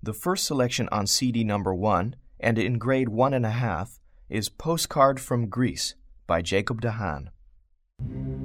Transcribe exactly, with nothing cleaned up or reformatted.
The first selection on C D number one, and in grade one and a half, is Postcard from Greece by Jacob de Haan.